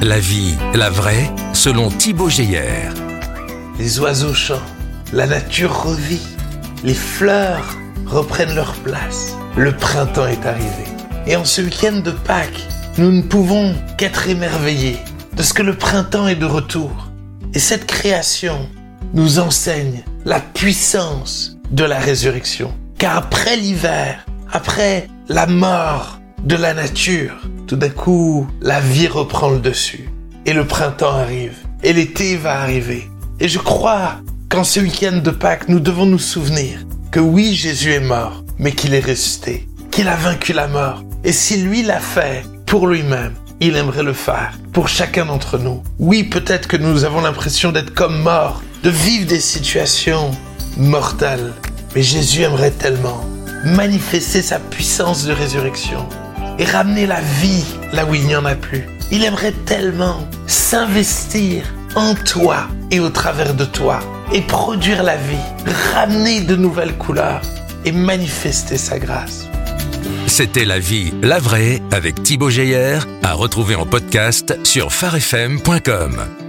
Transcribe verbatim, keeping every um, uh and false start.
La vie, la vraie, selon Thibaut Geyer. Les oiseaux chantent, la nature revit, les fleurs reprennent leur place. Le printemps est arrivé. Et en ce week-end de Pâques, nous ne pouvons qu'être émerveillés de ce que le printemps est de retour. Et cette création nous enseigne la puissance de la résurrection. Car après l'hiver, après la mort de la nature, tout d'un coup, la vie reprend le dessus. Et le printemps arrive. Et l'été va arriver. Et je crois qu'en ce week-end de Pâques, nous devons nous souvenir que oui, Jésus est mort, mais qu'il est ressuscité, qu'il a vaincu la mort. Et si lui l'a fait pour lui-même, il aimerait le faire pour chacun d'entre nous. Oui, peut-être que nous avons l'impression d'être comme morts, de vivre des situations mortelles. Mais Jésus aimerait tellement manifester sa puissance de résurrection et ramener la vie là où il n'y en a plus. Il aimerait tellement s'investir en toi et au travers de toi et produire la vie, ramener de nouvelles couleurs et manifester sa grâce. C'était La vie, la vraie avec Thibaut Geyer, à retrouver en podcast sur phare f m point com.